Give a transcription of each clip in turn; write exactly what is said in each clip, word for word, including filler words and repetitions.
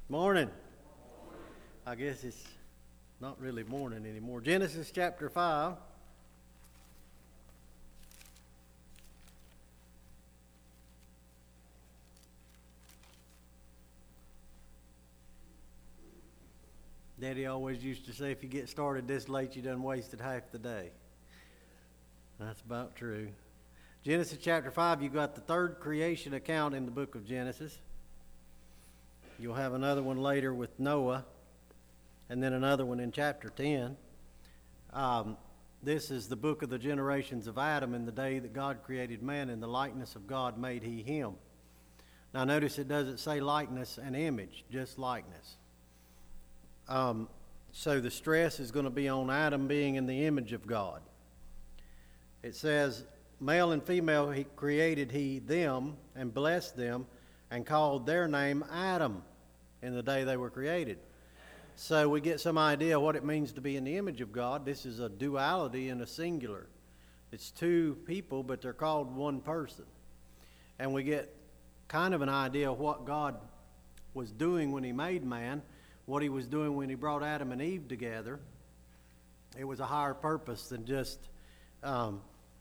Morning. I guess it's not really morning anymore. Genesis chapter five. Daddy always used to say, if you get started this late, you done wasted half the day. That's about true. Genesis chapter five, you got the third creation account in the book of Genesis. You'll have another one later with Noah, and then another one in chapter ten. Um, this is the book of the generations of Adam. In the day that God created man, in the likeness of God made he him. Now notice it doesn't say likeness and image, just likeness. Um, so the stress is going to be on Adam being in the image of God. It says, male and female he created he them, and blessed them, and called their name Adam in the day they were created. So we get some idea what it means to be in the image of God. This is a duality and a singular. It's two people, but they're called one person. And we get kind of an idea of what God was doing when he made man, what he was doing when he brought Adam and Eve together. It was a higher purpose than just um,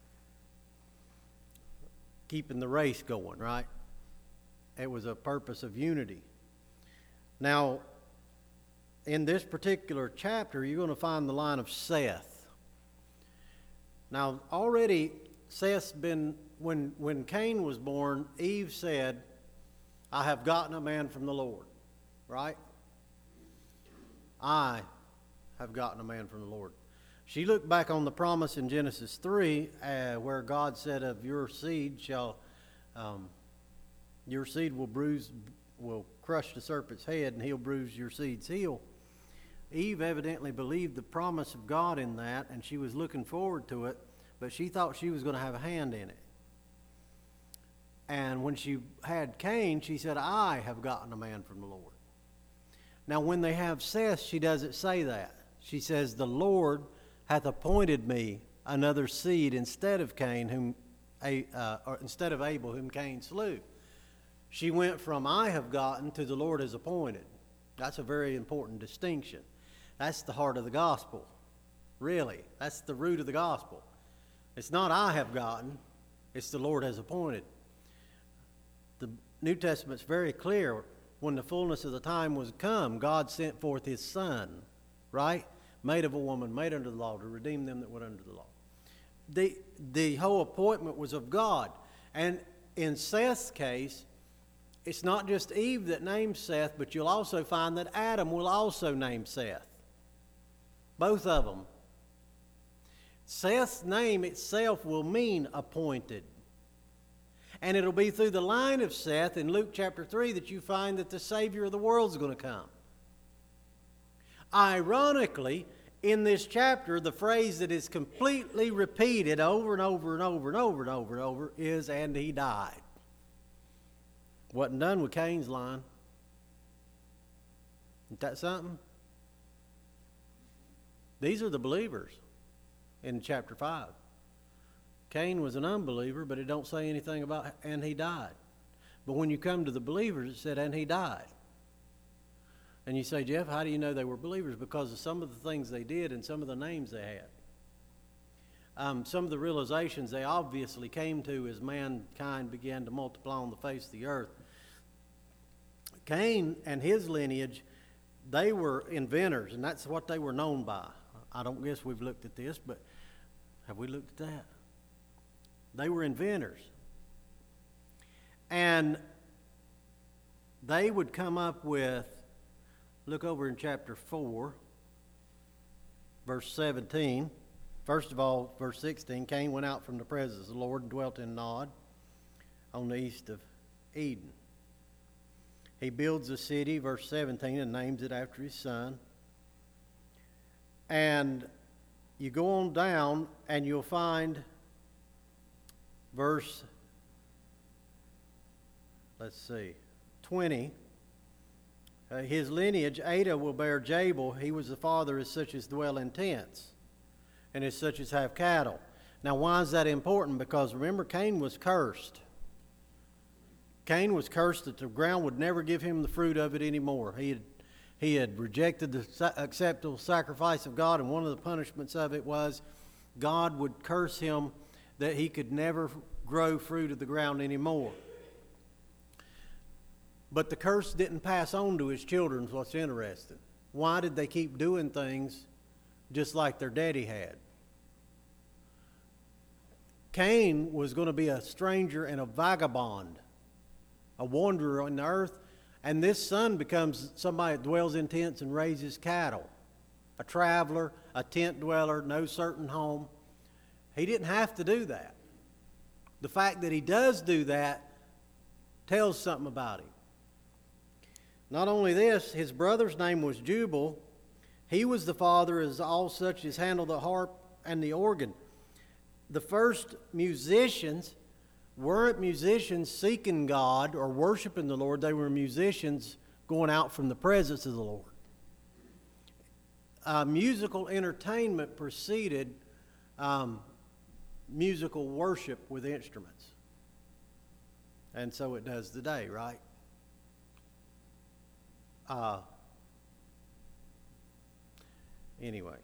keeping the race going, right? It was a purpose of unity. Now, in this particular chapter, you're going to find the line of Seth. Now, already Seth's been, when, when Cain was born, Eve said, I have gotten a man from the Lord, right? I have gotten a man from the Lord. She looked back on the promise in Genesis three, uh, where God said, of your seed shall... Um, Your seed will bruise, will crush the serpent's head, and he'll bruise your seed's heel. Eve evidently believed the promise of God in that, and she was looking forward to it, but she thought she was going to have a hand in it. And when she had Cain, she said, I have gotten a man from the Lord. Now, when they have Seth, she doesn't say that. She says, the Lord hath appointed me another seed instead of Cain, whom uh, or instead of Abel, whom Cain slew. She went from I have gotten to the Lord has appointed. That's a very important distinction. That's the heart of the gospel. Really, that's the root of the gospel. It's not I have gotten, it's the Lord has appointed. The New Testament's very clear. When the fullness of the time was come, God sent forth his Son, right? Made of a woman, made under the law, to redeem them that were under the law. The, the whole appointment was of God. And in Seth's case, it's not just Eve that names Seth, but you'll also find that Adam will also name Seth. Both of them. Seth's name itself will mean appointed. And it'll be through the line of Seth in Luke chapter three that you find that the Savior of the world is going to come. Ironically, in this chapter, the phrase that is completely repeated over and over and over and over and over and over is, and he died. Wasn't done with Cain's line. Isn't that something? These are the believers in chapter five. Cain was an unbeliever, but it don't say anything about, and he died. But when you come to the believers, it said, and he died. And you say, Jeff, how do you know they were believers? Because of some of the things they did and some of the names they had. Um, some of the realizations they obviously came to as mankind began to multiply on the face of the earth. Cain and his lineage, they were inventors, and that's what they were known by. I don't guess we've looked at this, but have we looked at that? They were inventors. And they would come up with, look over in chapter four, verse seventeen. First of all, verse sixteen, Cain went out from the presence of the Lord and dwelt in Nod on the east of Eden. He builds a city, verse seventeen, and names it after his son. And you go on down and you'll find verse, let's see, twenty. Uh, his lineage, Ada will bear Jabal. He was the father of such as dwell in tents, and as such as have cattle. Now, why is that important? Because remember, Cain was cursed. Cain was cursed that the ground would never give him the fruit of it anymore. He had, he had rejected the sa- acceptable sacrifice of God, and one of the punishments of it was God would curse him that he could never grow fruit of the ground anymore. But the curse didn't pass on to his children, is what's interesting. Why did they keep doing things just like their daddy had? Cain was going to be a stranger and a vagabond, a wanderer on the earth, and this son becomes somebody that dwells in tents and raises cattle, a traveler, a tent dweller, no certain home. He didn't have to do that. The fact that he does do that tells something about him. Not only this, his brother's name was Jubal. He was the father of all such as handle the harp and the organ. The first musicians weren't musicians seeking God or worshiping the Lord. They were musicians going out from the presence of the Lord. Uh, musical entertainment preceded um, musical worship with instruments. And so it does today, right? Uh, anyway.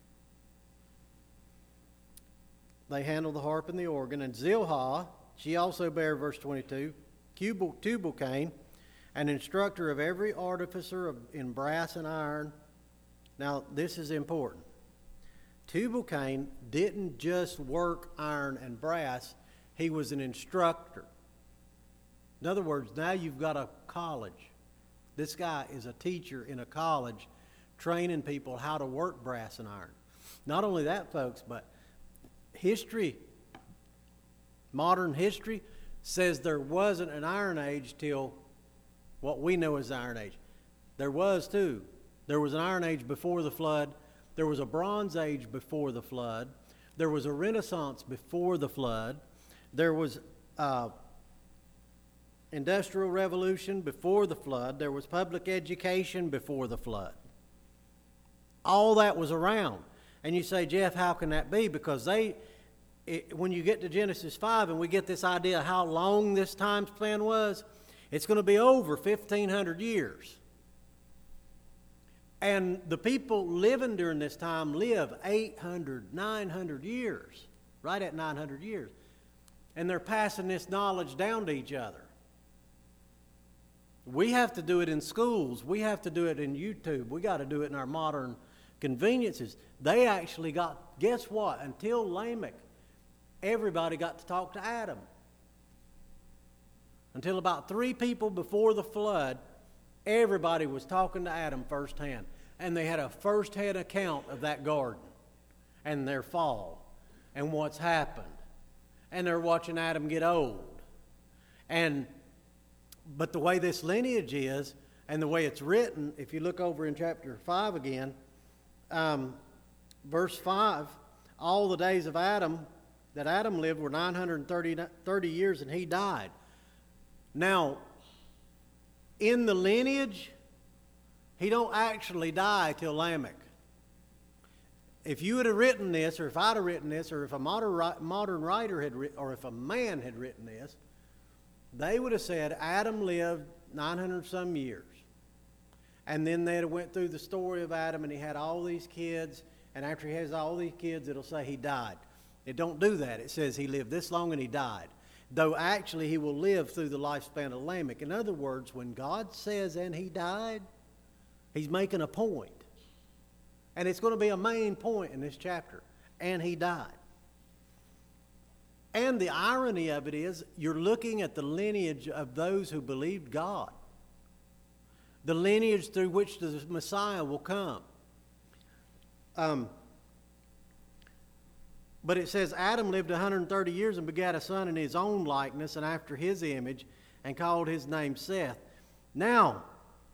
They handled the harp and the organ. And Zilhah, she also bare, verse twenty-two, Tubal-Cain, an instructor of every artificer of, in brass and iron. Now, this is important. Tubal-Cain didn't just work iron and brass. He was an instructor. In other words, now you've got a college. This guy is a teacher in a college training people how to work brass and iron. Not only that, folks, but history, modern history, says there wasn't an Iron Age till what we know as the Iron Age. There was too. There was an Iron Age before the flood. There was a Bronze Age before the flood. There was a Renaissance before the flood. There was uh, Industrial Revolution before the flood. There was public education before the flood. All that was around. And you say, Jeff, how can that be? Because they, it, when you get to Genesis five and we get this idea of how long this time span was, it's going to be over fifteen hundred years. And the people living during this time live eight hundred, nine hundred years, right at nine hundred years. And they're passing this knowledge down to each other. We have to do it in schools. We have to do it in YouTube. We got to do it in our modern conveniences. They actually got, guess what? Until Lamech, everybody got to talk to Adam. Until about three people before the flood, everybody was talking to Adam firsthand. And they had a firsthand account of that garden and their fall and what's happened. And they're watching Adam get old. And but the way this lineage is and the way it's written, if you look over in chapter five again, um, verse five, all the days of Adam that Adam lived were nine hundred thirty years, and he died. Now, in the lineage, he don't actually die till Lamech. If you would have written this, or if I'd have written this, or if a modern modern writer had written, or if a man had written this, they would have said Adam lived nine hundred some years. And then they went through the story of Adam, and he had all these kids, and after he has all these kids, it'll say he died. It don't do that. It says he lived this long and he died. Though actually he will live through the lifespan of Lamech. In other words, when God says, and he died, he's making a point. And it's going to be a main point in this chapter. And he died. And the irony of it is, you're looking at the lineage of those who believed God. The lineage through which the Messiah will come. Um, but it says, Adam lived one hundred thirty years and begat a son in his own likeness and after his image, and called his name Seth. Now,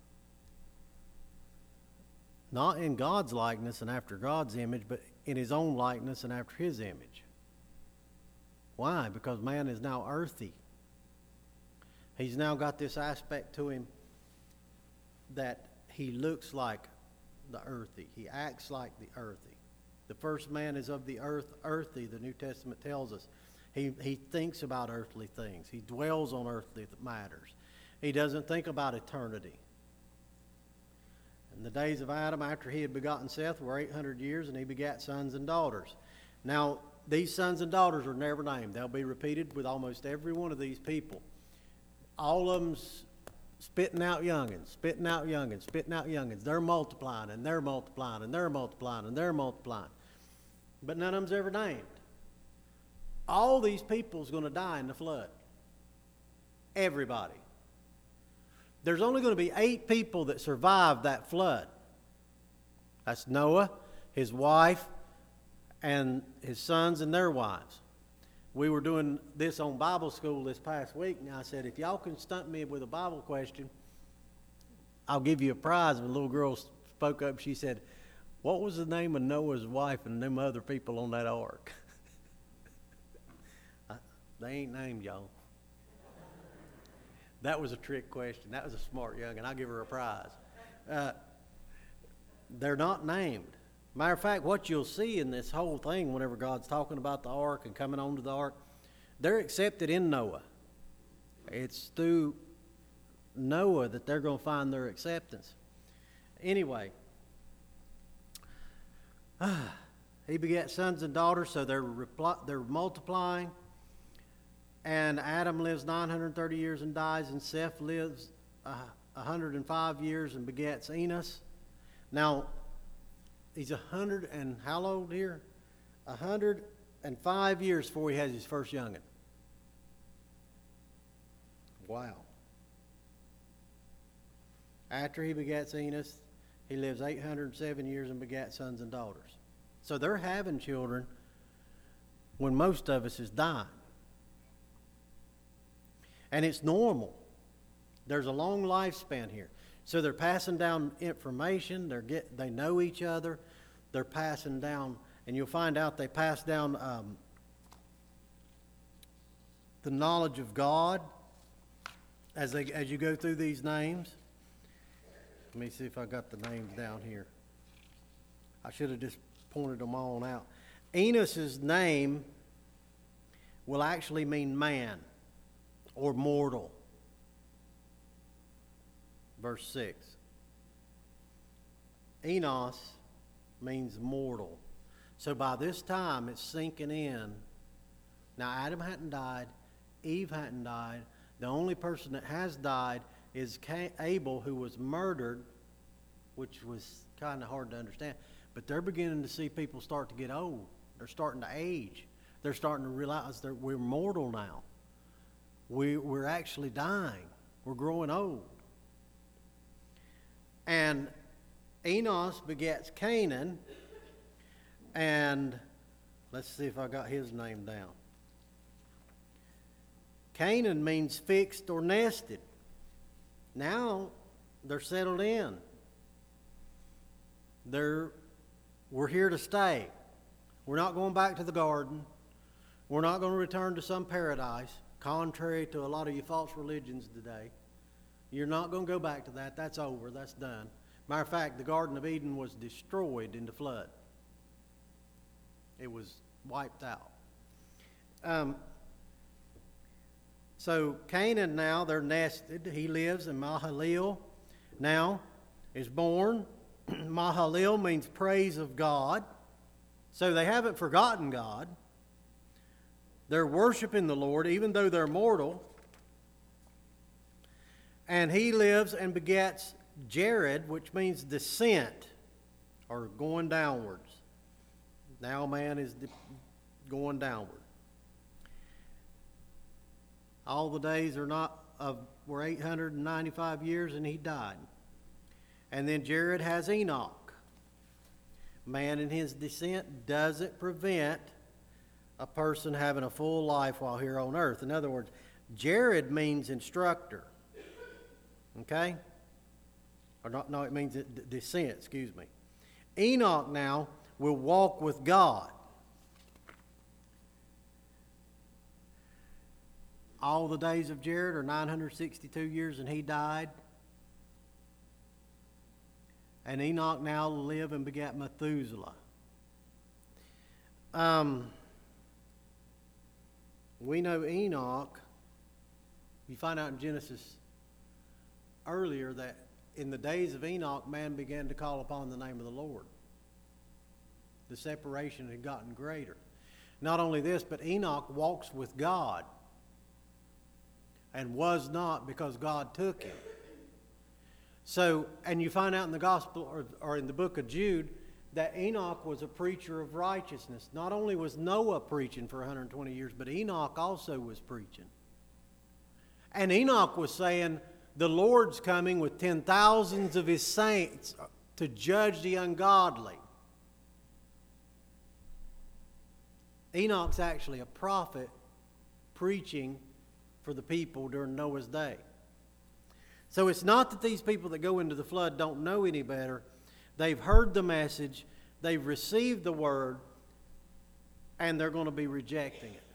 not in God's likeness and after God's image, but in his own likeness and after his image. Why? Because man is now earthy. He's now got this aspect to him that he looks like the earthy. He acts like the earthy. The first man is of the earth, earthy, the New Testament tells us. He, he thinks about earthly things. He dwells on earthly matters. He doesn't think about eternity. In the days of Adam, after he had begotten Seth, were eight hundred years, and he begat sons and daughters. Now, these sons and daughters are never named. They'll be repeated with almost every one of these people. All of them's spitting out youngins, spitting out youngins, spitting out youngins. They're multiplying, and they're multiplying, and they're multiplying, and they're multiplying. But none of them's ever named. All these people's going to die in the flood. Everybody. There's only going to be eight people that survived that flood. That's Noah, his wife, and his sons and their wives. We were doing this on Bible school this past week, and I said, if y'all can stump me with a Bible question, I'll give you a prize. And the little girl spoke up. She said, what was the name of Noah's wife and them other people on that ark? They ain't named, y'all. That was a trick question. That was a smart young'un. I'll give her a prize. Uh, they're not named. Matter of fact, what you'll see in this whole thing, whenever God's talking about the ark and coming onto the ark, they're accepted in Noah. It's through Noah that they're going to find their acceptance. Anyway, ah, he begat sons and daughters, so they're, repli- they're multiplying. And Adam lives nine hundred thirty years and dies, and Seth lives uh, one hundred five years and begets Enos. Now, he's a hundred and how old here? A hundred and five years before he has his first young'un. Wow. After he begets Enos, he lives eight hundred seven years and begats sons and daughters. So they're having children when most of us is dying. And it's normal. There's a long lifespan here. So they're passing down information. They're get, they know each other. They're passing down, and you'll find out they pass down um, the knowledge of God as they as you go through these names. Let me see if I got the names down here. I should have just pointed them all out. Enos's name will actually mean man or mortal. Verse six. Enos means mortal. So by this time it's sinking in. Now Adam hadn't died, Eve hadn't died. The only person that has died is Abel, who was murdered, which was kind of hard to understand. But they're beginning to see people start to get old. They're starting to age. They're starting to realize that we're mortal now. We, we're actually dying. We're growing old. And Enos begets Canaan, and let's see if I got his name down. Canaan means fixed or nested. Now they're settled in. They're, we're here to stay. We're not going back to the garden. We're not going to return to some paradise, contrary to a lot of you false religions today. You're not going to go back to that. That's over. That's done. Matter of fact, the Garden of Eden was destroyed in the flood. It was wiped out. Um, so Canaan now, they're nested. He lives in Mahalalel. Now is born. Mahalalel means praise of God. So they haven't forgotten God. They're worshiping the Lord even though they're mortal. And he lives and begets Jared, which means descent or going downwards. Now man is de- going downward. All the days are not of were eight hundred ninety-five years, and he died. And then Jared has Enoch. Man in his descent doesn't prevent a person having a full life while here on earth. In other words, Jared means instructor. Okay? Or not, no, it means descent, excuse me. Enoch now will walk with God. All the days of Jared are nine hundred sixty-two years, and he died. And Enoch now lived and begat Methuselah. Um, We know Enoch, you find out in Genesis earlier that in the days of Enoch, man began to call upon the name of the Lord. The separation had gotten greater. Not only this, but Enoch walks with God and was not because God took him. So, and you find out in the gospel or, or in the book of Jude that Enoch was a preacher of righteousness. Not only was Noah preaching for one hundred twenty years, but Enoch also was preaching. And Enoch was saying, the Lord's coming with ten thousands of his saints to judge the ungodly. Enoch's actually a prophet preaching for the people during Noah's day. So it's not that these people that go into the flood don't know any better. They've heard the message, they've received the word, and they're going to be rejecting it.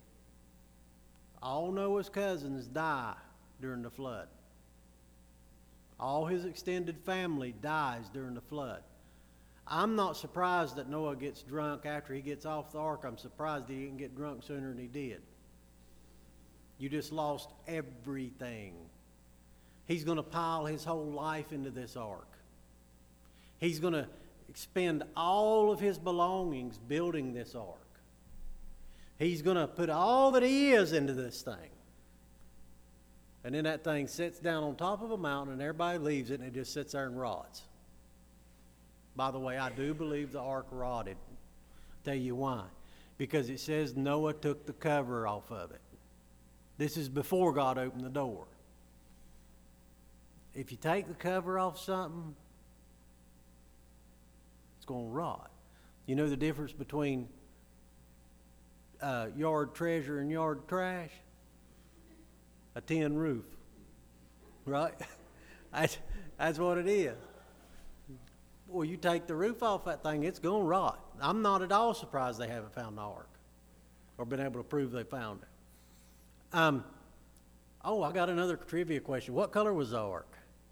All Noah's cousins die during the flood. All his extended family dies during the flood. I'm not surprised that Noah gets drunk after he gets off the ark. I'm surprised he didn't get drunk sooner than he did. You just lost everything. He's going to pile his whole life into this ark. He's going to expend all of his belongings building this ark. He's going to put all that he is into this thing. And then that thing sits down on top of a mountain and everybody leaves it and it just sits there and rots. By the way, I do believe the ark rotted. I'll tell you why. Because it says Noah took the cover off of it. This is before God opened the door. If you take the cover off something, it's going to rot. You know the difference between uh, yard treasure and yard trash? A tin roof, right? that's, that's what it is. Well, you take the roof off that thing, it's going to rot. I'm not at all surprised they haven't found the ark or been able to prove they found it. Um, oh, I got another trivia question. What color was the ark?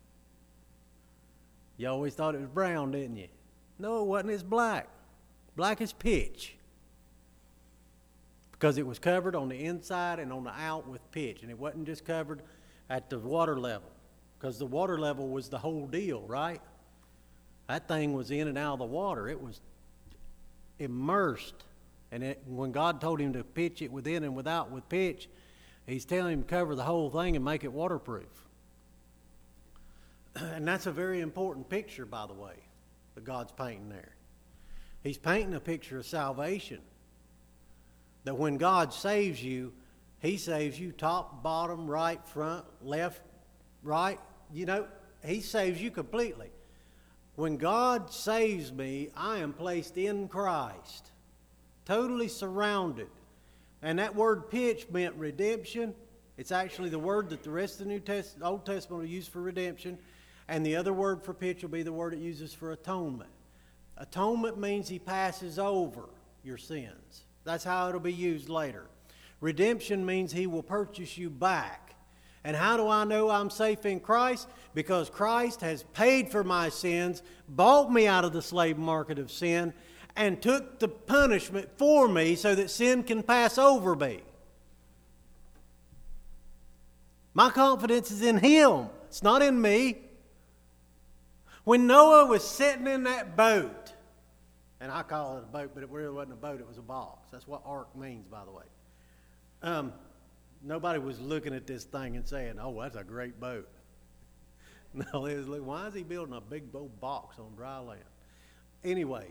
You always thought it was brown, didn't you? No, it wasn't. It's black. Black as pitch. Because it was covered on the inside and on the out with pitch. And it wasn't just covered at the water level. Because the water level was the whole deal, right? That thing was in and out of the water. It was immersed. And it, when God told him to pitch it within and without with pitch, he's telling him to cover the whole thing and make it waterproof. And that's a very important picture, by the way, that God's painting there. He's painting a picture of salvation. That when God saves you, he saves you top, bottom, right, front, left, right. You know, he saves you completely. When God saves me, I am placed in Christ, totally surrounded. And that word pitch meant redemption. It's actually the word that the rest of the New Test- Old Testament will use for redemption. And the other word for pitch will be the word it uses for atonement. Atonement means he passes over your sins. That's how it'll be used later. Redemption means he will purchase you back. And how do I know I'm safe in Christ? Because Christ has paid for my sins, bought me out of the slave market of sin, and took the punishment for me so that sin can pass over me. My confidence is in him. It's not in me. When Noah was sitting in that boat, and I call it a boat, but it really wasn't a boat, it was a box. That's what ark means, by the way. Um, nobody was looking at this thing and saying, oh, that's a great boat. No, they was looking, why is he building a big old box on dry land? Anyway,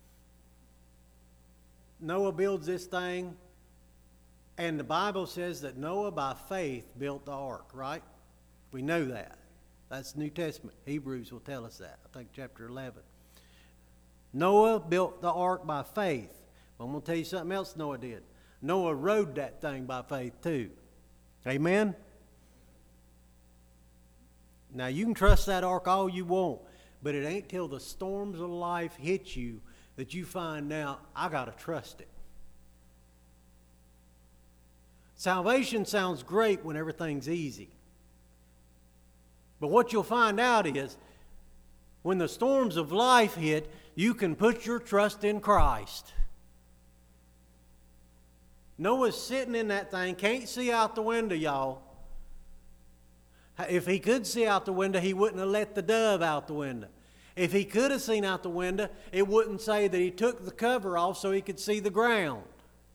Noah builds this thing, and the Bible says that Noah by faith built the ark, right? We know that. That's New Testament. Hebrews will tell us that. I think chapter eleven. Noah built the ark by faith. I'm going to tell you something else Noah did. Noah rode that thing by faith too. Amen? Now you can trust that ark all you want, but it ain't till the storms of life hit you that you find out, I got to trust it. Salvation sounds great when everything's easy. But what you'll find out is, when the storms of life hit, you can put your trust in Christ. Noah's sitting in that thing, can't see out the window, y'all. If he could see out the window, he wouldn't have let the dove out the window. If he could have seen out the window, it wouldn't say that he took the cover off so he could see the ground.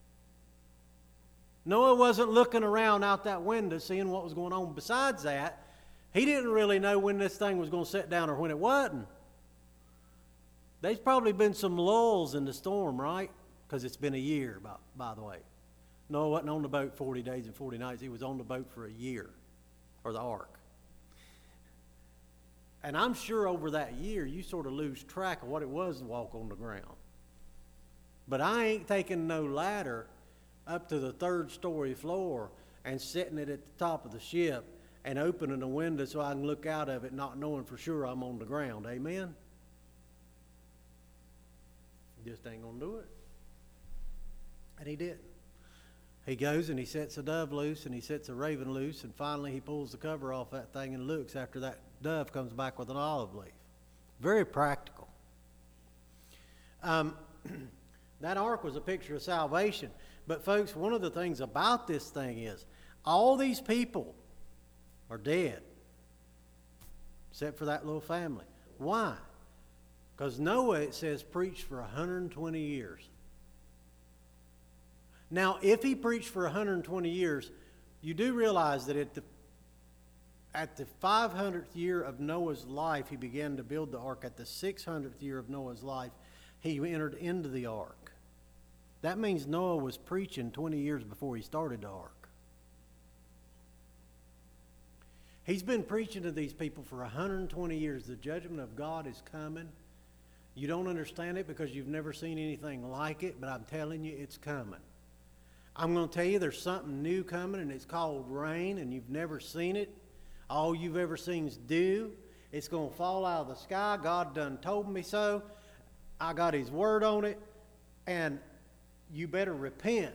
Noah wasn't looking around out that window seeing what was going on. Besides that, he didn't really know when this thing was going to set down or when it wasn't. There's probably been some lulls in the storm, right? Because it's been a year, by, by the way. Noah wasn't on the boat forty days and forty nights. He was on the boat for a year, or the ark. And I'm sure over that year, you sort of lose track of what it was to walk on the ground. But I ain't taking no ladder up to the third story floor and setting it at the top of the ship and opening the window so I can look out of it not knowing for sure I'm on the ground. Amen? Just ain't going to do it. And he didn't. He goes and he sets a dove loose and he sets a raven loose, and finally he pulls the cover off that thing and looks after that dove comes back with an olive leaf. Very practical. Um, that ark was a picture of salvation. But folks, one of the things about this thing is all these people are dead except for that little family. Why? Because Noah, it says, preached for one hundred twenty years. Now, if he preached for one hundred twenty years, you do realize that at the, at the five hundredth year of Noah's life, he began to build the ark. At the six hundredth year of Noah's life, he entered into the ark. That means Noah was preaching twenty years before he started the ark. He's been preaching to these people for one hundred twenty years. The judgment of God is coming. You don't understand it because you've never seen anything like it, but I'm telling you, it's coming. I'm going to tell you there's something new coming, and it's called rain, and you've never seen it. All you've ever seen is dew. It's going to fall out of the sky. God done told me so. I got His word on it, and you better repent.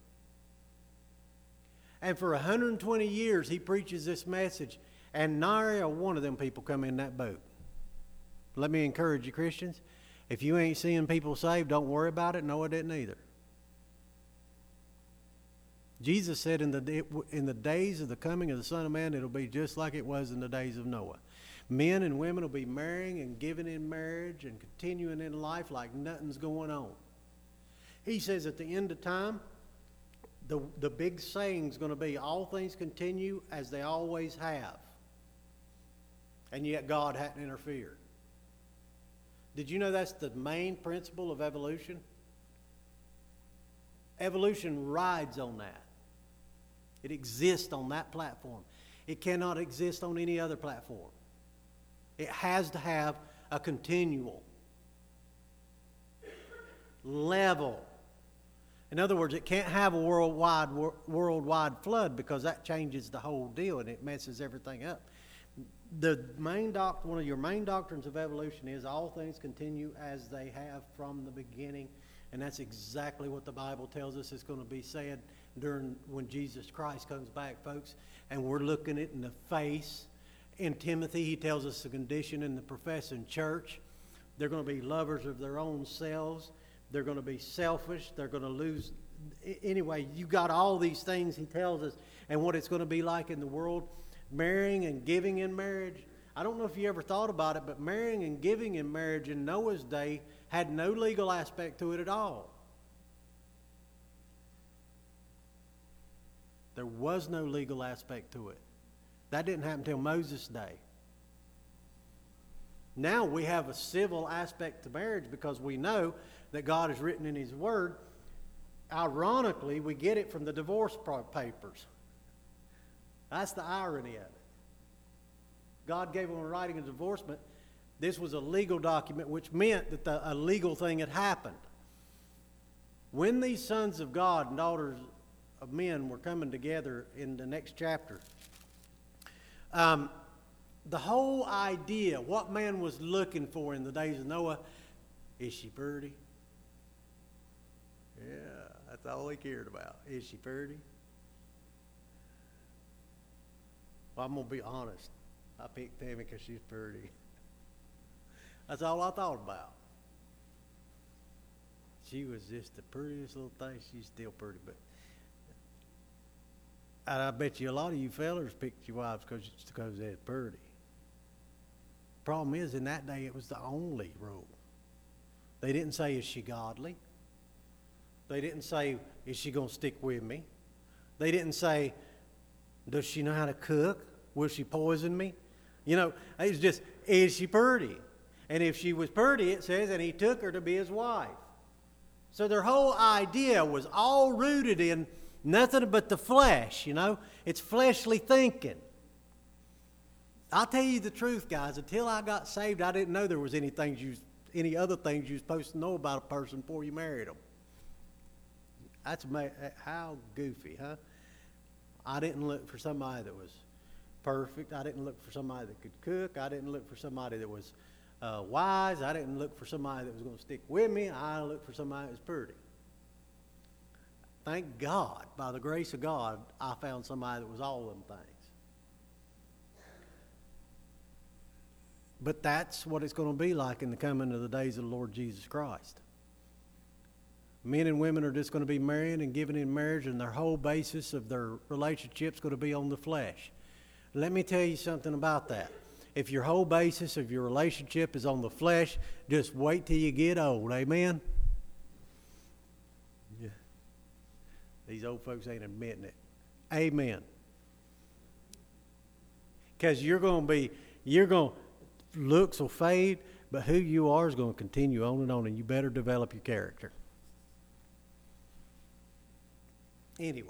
And for one hundred twenty years, he preaches this message, and nary a one of them people come in that boat. Let me encourage you, Christians. If you ain't seeing people saved, don't worry about it. Noah didn't either. Jesus said in the, in the days of the coming of the Son of Man, it'll be just like it was in the days of Noah. Men and women will be marrying and giving in marriage and continuing in life like nothing's going on. He says at the end of time, the, the big saying's going to be, all things continue as they always have. And yet God hadn't interfered. Did you know that's the main principle of evolution? Evolution rides on that. It exists on that platform. It cannot exist on any other platform. It has to have a continual level. In other words, it can't have a worldwide worldwide flood because that changes the whole deal and it messes everything up. The main doc, one of your main doctrines of evolution is all things continue as they have from the beginning. And that's exactly what the Bible tells us is going to be said during when Jesus Christ comes back, folks. And we're looking it in the face. In Timothy, he tells us the condition in the professing church. They're going to be lovers of their own selves. They're going to be selfish. They're going to lose. Anyway, you got all these things he tells us and what it's going to be like in the world. Marrying and giving in marriage. I don't know if you ever thought about it, but marrying and giving in marriage in Noah's day had no legal aspect to it at all. There was no legal aspect to it. That didn't happen until Moses' day. Now we have a civil aspect to marriage because we know that God has written in His Word. Ironically, we get it from the divorce papers. That's the irony of it. God gave them a writing of divorcement. This was a legal document, which meant that the, a legal thing had happened. When these sons of God and daughters of men were coming together in the next chapter, um, the whole idea, what man was looking for in the days of Noah, is she pretty? Yeah, that's all he cared about. Is she pretty? Well, I'm going to be honest. I picked Tammy because she's pretty. That's all I thought about. She was just the prettiest little thing. She's still pretty, but And I bet you a lot of you fellers picked your wives because because they're pretty. Problem is, in that day, it was the only rule. They didn't say, is she godly? They didn't say, is she going to stick with me? They didn't say, does she know how to cook? Will she poison me? You know, it was just, is she pretty? And if she was pretty, it says, and he took her to be his wife. So their whole idea was all rooted in nothing but the flesh, you know. It's fleshly thinking. I'll tell you the truth, guys. Until I got saved, I didn't know there was any things you, any other things you were supposed to know about a person before you married them. That's how goofy, huh? I didn't look for somebody that was perfect. I didn't look for somebody that could cook. I didn't look for somebody that was uh, wise. I didn't look for somebody that was going to stick with me. I looked for somebody that was pretty. Thank God, by the grace of God, I found somebody that was all them things. But that's what it's going to be like in the coming of the days of the Lord Jesus Christ. Men and women are just going to be married and given in marriage, and their whole basis of their relationship is going to be on the flesh. Let me tell you something about that. If your whole basis of your relationship is on the flesh, just wait till you get old. Amen? Yeah. These old folks ain't admitting it. Amen. Because you're going to be, you're going to, looks will fade, but who you are is going to continue on and on, and you better develop your character. Anyway,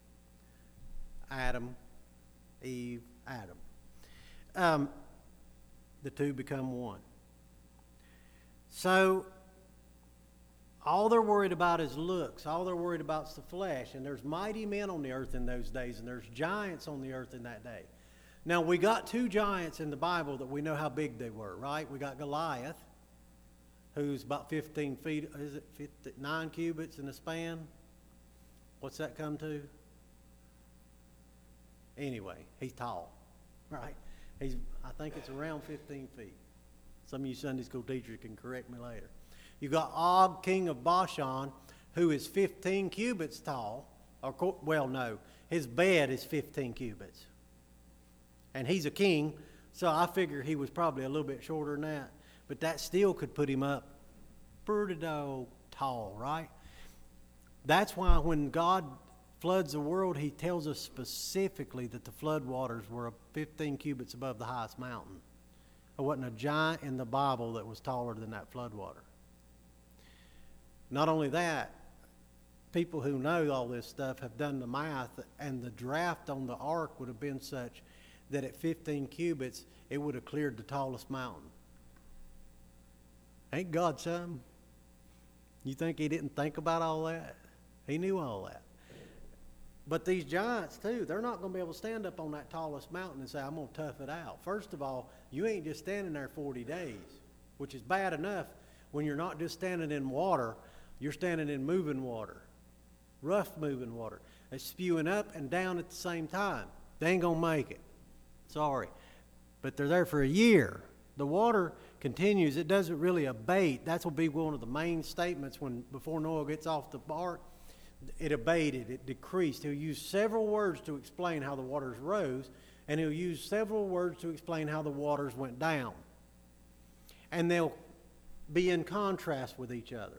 Adam, Eve, Adam. Um, the two become one. So, all they're worried about is looks. All they're worried about is the flesh. And there's mighty men on the earth in those days, and there's giants on the earth in that day. Now, we got two giants in the Bible that we know how big they were, right? We got Goliath, who's about fifteen feet, is it fifty, nine cubits in the span? What's that come to? Anyway, he's tall, right? He's, I think it's around fifteen feet. Some of you Sunday school teachers can correct me later. You got Og, king of Bashan, who is fifteen cubits tall. Or, well, no, his bed is fifteen cubits. And he's a king, so I figure he was probably a little bit shorter than that. But that still could put him up pretty dog tall, right? That's why when God floods the world, he tells us specifically that the flood waters were fifteen cubits above the highest mountain. There wasn't a giant in the Bible that was taller than that flood water. Not only that, people who know all this stuff have done the math, and the draft on the ark would have been such that at fifteen cubits, it would have cleared the tallest mountain. Ain't God something? You think he didn't think about all that? He knew all that. But these giants, too, they're not going to be able to stand up on that tallest mountain and say, I'm going to tough it out. First of all, you ain't just standing there forty days, which is bad enough when you're not just standing in water, you're standing in moving water, rough moving water. It's spewing up and down at the same time. They ain't going to make it. Sorry. But they're there for a year. The water continues. It doesn't really abate. That's will be one of the main statements when before Noah gets off the ark. It abated. It decreased. He'll use several words to explain how the waters rose, and he'll use several words to explain how the waters went down. And they'll be in contrast with each other.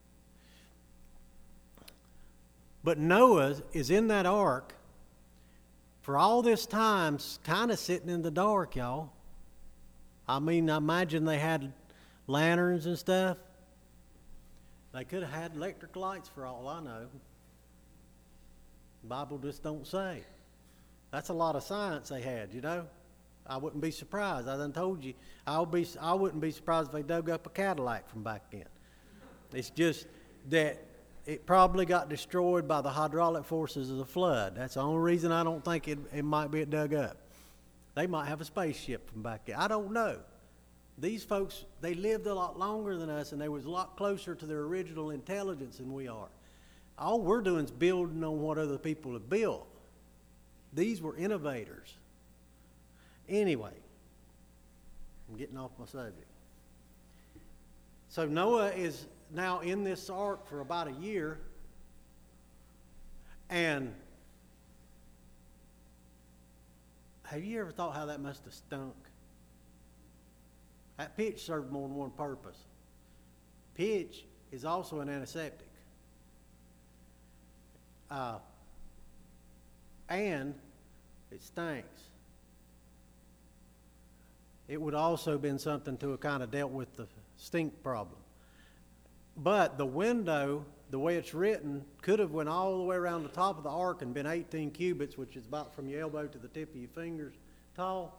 But Noah is in that ark for all this time, kind of sitting in the dark, y'all. I mean, I imagine they had lanterns and stuff. They could have had electric lights for all I know. The Bible just don't say. That's a lot of science they had, you know. I wouldn't be surprised. I done told you. I would be. I wouldn't be surprised if they dug up a Cadillac from back then. It's just that it probably got destroyed by the hydraulic forces of the flood. That's the only reason I don't think it, it might be dug up. They might have a spaceship from back then. I don't know. These folks, they lived a lot longer than us, and they was a lot closer to their original intelligence than we are. All we're doing is building on what other people have built. These were innovators. Anyway, I'm getting off my subject. So Noah is now in this ark for about a year, and Have you ever thought how that must have stunk? That pitch served more than one purpose. Pitch is also an antiseptic. Uh, and it stinks. It would also have been something to have kind of dealt with the stink problem. But the window, the way it's written, could have went all the way around the top of the ark and been eighteen cubits, which is about from your elbow to the tip of your fingers tall.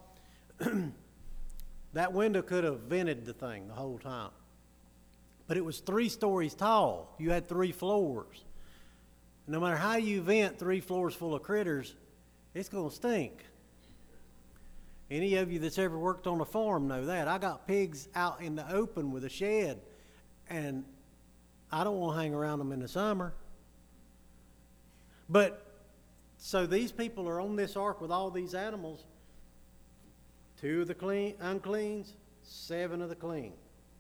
That window could have vented the thing the whole time. But it was three stories tall. You had three floors. No matter how you vent three floors full of critters, it's going to stink. Any of you that's ever worked on a farm know that. I got pigs out in the open with a shed, and I don't want to hang around them in the summer. But, so these people are on this ark with all these animals. Two of the clean, uncleans, seven of the clean.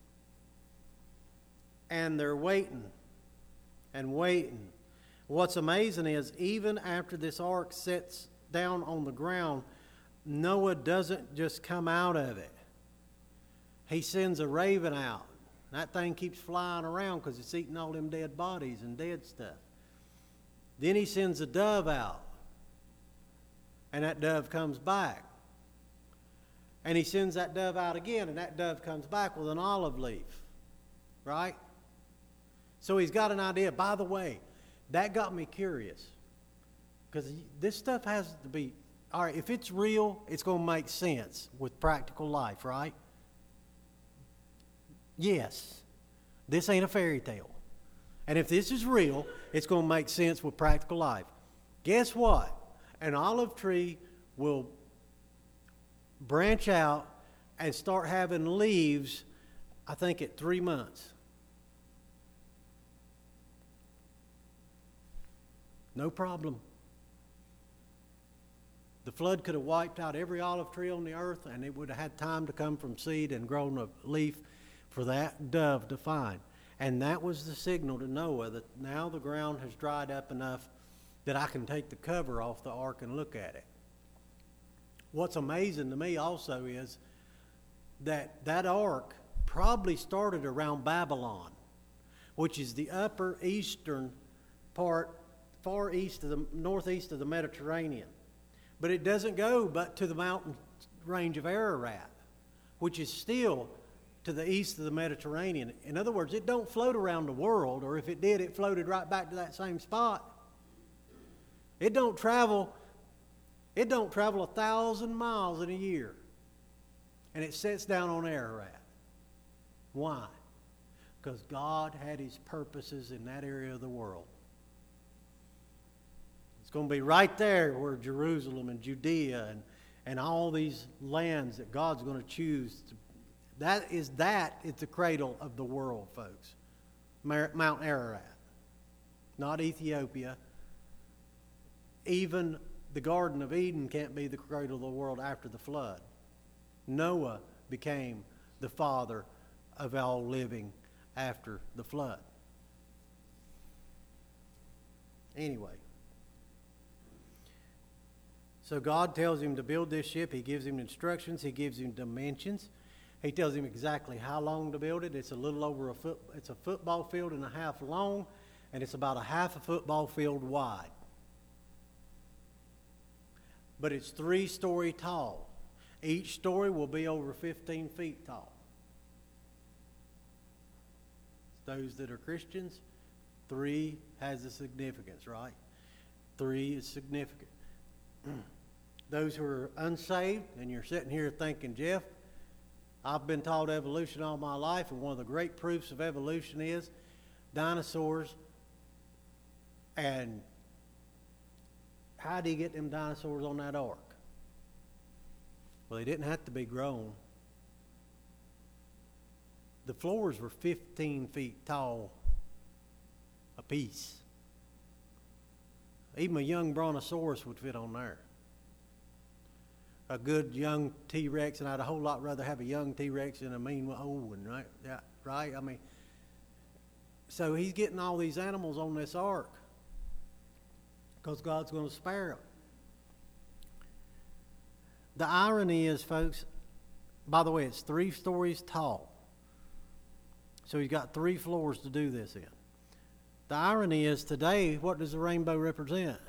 And they're waiting and waiting. What's amazing is even after this ark sits down on the ground, Noah doesn't just come out of it. He sends a raven out. That thing keeps flying around because it's eating all them dead bodies and dead stuff. Then he sends a dove out. And that dove comes back. And he sends that dove out again, and that dove comes back with an olive leaf. Right? So he's got an idea. By the way, that got me curious. Because this stuff has to be, all right, if it's real, it's going to make sense with practical life, right? Yes. This ain't a fairy tale. And if this is real, it's going to make sense with practical life. Guess what? An olive tree will branch out and start having leaves, I think, at three months. No problem. The flood could have wiped out every olive tree on the earth, and it would have had time to come from seed and grown a leaf for that dove to find. And that was the signal to Noah that now the ground has dried up enough that I can take the cover off the ark and look at it. What's amazing to me also is that that ark probably started around Babylon, which is the upper eastern part, far east of the northeast of the Mediterranean. But it doesn't go but to the mountain range of Ararat, which is still to the east of the Mediterranean. In other words, it don't float around the world, or if it did, it floated right back to that same spot. It don't travel, it don't travel a thousand miles in a year. And it sits down on Ararat. Why? Because God had his purposes in that area of the world. It's going to be right there where Jerusalem and Judea and, and all these lands that God's going to choose. To, that is that is the cradle of the world, folks. Mount Ararat. Not Ethiopia. Even the Garden of Eden can't be the cradle of the world after the flood. Noah became the father of all living after the flood. Anyway. So God tells him to build this ship. He gives him instructions. He gives him dimensions. He tells him exactly how long to build it. It's a little over a foot. It's a football field and a half long, and it's about a half a football field wide. But it's three story tall. Each story will be over fifteen feet tall. Those that are Christians, three has a significance, right? Three is significant. Those who are unsaved, and you're sitting here thinking, Jeff, I've been taught evolution all my life, and one of the great proofs of evolution is dinosaurs. And how do you get them dinosaurs on that ark? Well, they didn't have to be grown. The floors were fifteen feet tall apiece. Even a young brontosaurus would fit on there. A good young T-Rex, and I'd a whole lot rather have a young T-Rex than a mean old one, right? Yeah, right? I mean, so he's getting all these animals on this ark because God's going to spare them. The irony is, folks, by the way, it's three stories tall. So he's got three floors to do this in. The irony is today, what does the rainbow represent?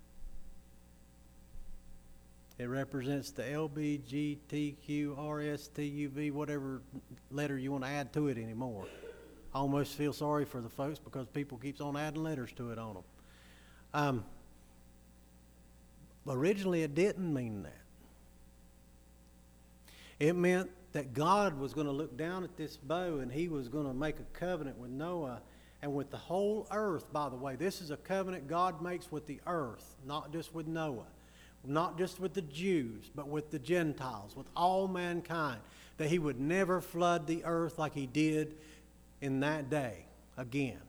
It represents the L B G T Q R S T U V, whatever letter you want to add to it anymore. I almost feel sorry for the folks because people keeps on adding letters to it on them. Um, originally, it didn't mean that. It meant that God was going to look down at this bow and he was going to make a covenant with Noah and with the whole earth, by the way. This is a covenant God makes with the earth, not just with Noah. Not just with the Jews, but with the Gentiles, with all mankind. That he would never flood the earth like he did in that day again.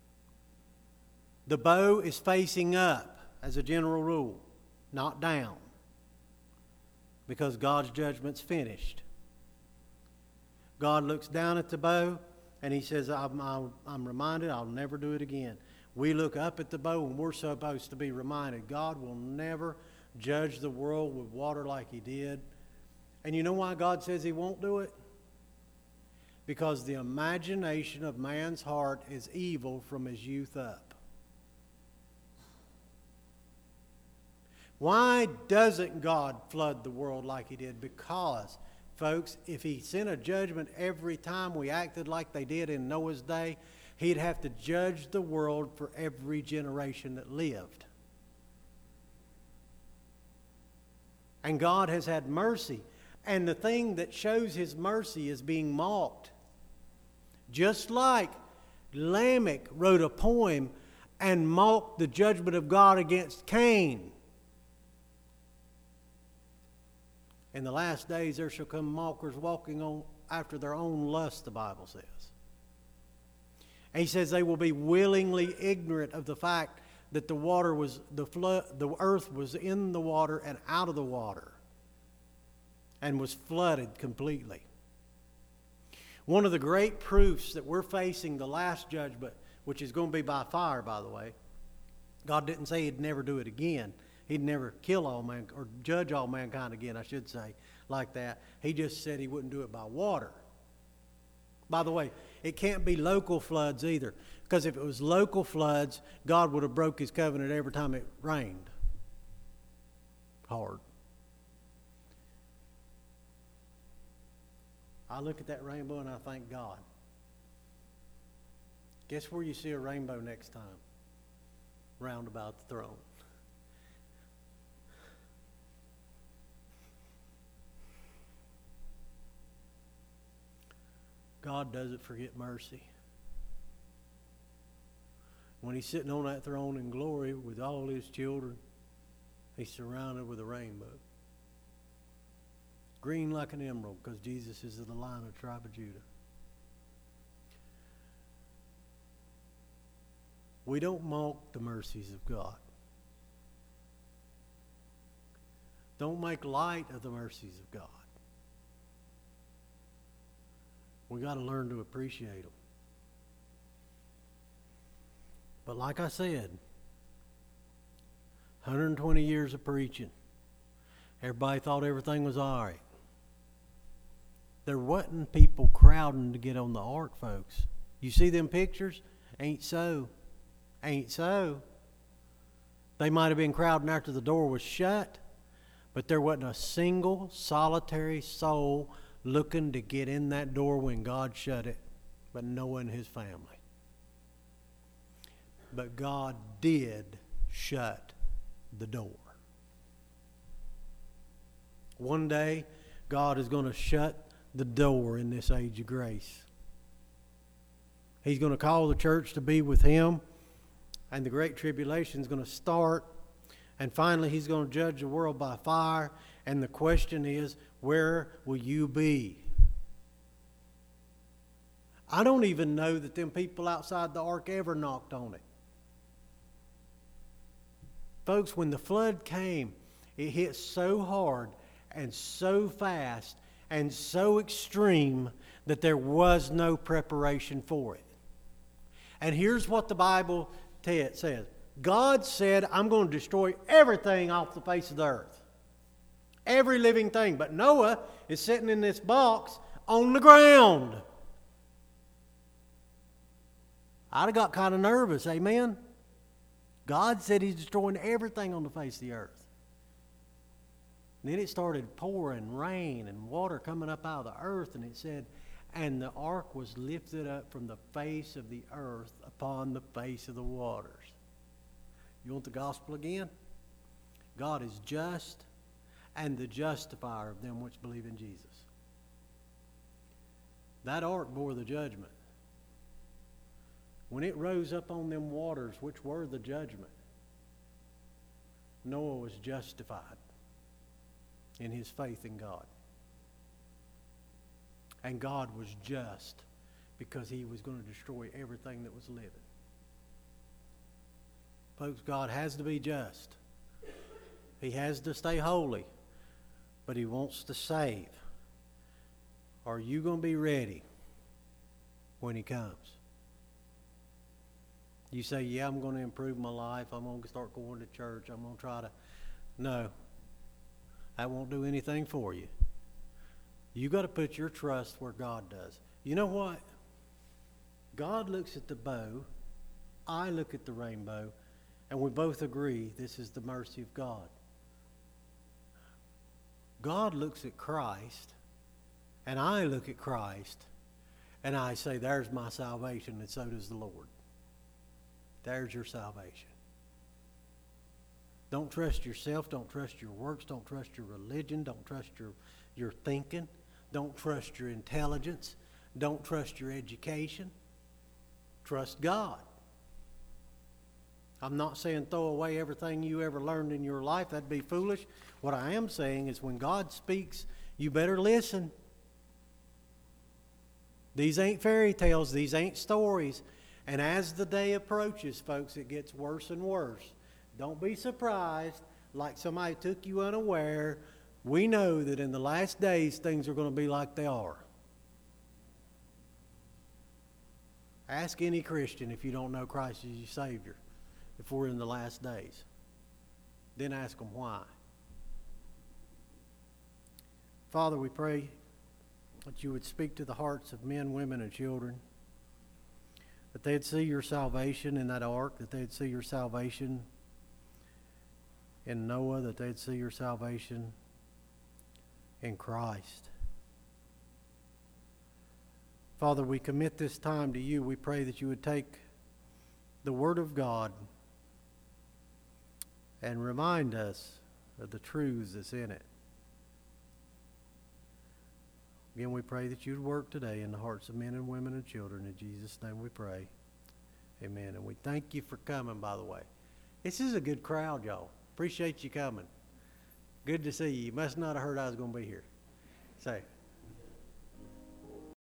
The bow is facing up as a general rule, not down. Because God's judgment's finished. God looks down at the bow and he says, I'm, I'm, I'm reminded I'll never do it again. We look up at the bow and we're supposed to be reminded God will never judge the world with water like he did. And you know why God says he won't do it? Because the imagination of man's heart is evil from his youth up. Why doesn't God flood the world like he did? Because, folks, if he sent a judgment every time we acted like they did in Noah's day, he'd have to judge the world for every generation that lived. And God has had mercy. And the thing that shows his mercy is being mocked. Just like Lamech wrote a poem and mocked the judgment of God against Cain. In the last days there shall come mockers walking on after their own lust, the Bible says. And he says they will be willingly ignorant of the fact that the water was, the flood, the earth was in the water and out of the water and was flooded completely. One of the great proofs that we're facing the last judgment, which is going to be by fire, by the way. God didn't say he'd never do it again. He'd never kill all man or judge all mankind again, I should say, like that. He just said he wouldn't do it by water. By the way, it can't be local floods either, because if it was local floods, God would have broke his covenant every time it rained hard. I look at that rainbow and I thank God. Guess where you see a rainbow next time? Round about the throne. God doesn't forget mercy. When he's sitting on that throne in glory with all his children, he's surrounded with a rainbow. Green like an emerald, because Jesus is of the line of the tribe of Judah. We don't mock the mercies of God. Don't make light of the mercies of God. We got to learn to appreciate them. But like I said, one hundred twenty years of preaching. Everybody thought everything was all right. There wasn't people crowding to get on the ark, folks. You see them pictures? Ain't so. Ain't so. They might have been crowding after the door was shut, but there wasn't a single solitary soul looking to get in that door when God shut it, but Noah and his family. But God did shut the door. One day, God is going to shut the door in this age of grace. He's going to call the church to be with him, and the Great Tribulation is going to start, and finally he's going to judge the world by fire, and the question is, where will you be? I don't even know that them people outside the ark ever knocked on it. Folks, when the flood came, it hit so hard and so fast and so extreme that there was no preparation for it. And here's what the Bible says. God said, I'm going to destroy everything off the face of the earth. Every living thing. But Noah is sitting in this box on the ground. I'd have got kind of nervous, amen? God said He's destroying everything on the face of the earth. And then it started pouring rain and water coming up out of the earth, and it said, and the ark was lifted up from the face of the earth upon the face of the waters. You want the gospel again? God is just and the justifier of them which believe in Jesus. That ark bore the judgment. When it rose up on them waters, which were the judgment, Noah was justified in his faith in God. And God was just because He was going to destroy everything that was living. Folks, God has to be just. He has to stay holy. But He wants to save. Are you going to be ready when He comes? You say, yeah, I'm going to improve my life. I'm going to start going to church. I'm going to try to... No. That won't do anything for you. You got to put your trust where God does. You know what? God looks at the bow. I look at the rainbow. And we both agree this is the mercy of God. God looks at Christ. And I look at Christ. And I say, there's my salvation. And so does the Lord. There's your salvation. Don't trust yourself. Don't trust your works. Don't trust your religion. Don't trust your, your thinking. Don't trust your intelligence. Don't trust your education. Trust God. I'm not saying throw away everything you ever learned in your life. That'd be foolish. What I am saying is when God speaks, you better listen. These ain't fairy tales. These ain't stories. And as the day approaches, folks, it gets worse and worse. Don't be surprised like somebody took you unaware. We know that in the last days, things are going to be like they are. Ask any Christian if you don't know Christ as your Savior, if we're in the last days. Then ask them why. Father, we pray that you would speak to the hearts of men, women, and children, that they'd see your salvation in that ark, that they'd see your salvation in Noah, that they'd see your salvation in Christ. Father, we commit this time to you. We pray that you would take the Word of God and remind us of the truths that's in it. Again, we pray that you'd work today in the hearts of men and women and children. In Jesus' name we pray. Amen. And we thank you for coming, by the way. This is a good crowd, y'all. Appreciate you coming. Good to see you. You must not have heard I was going to be here. Say.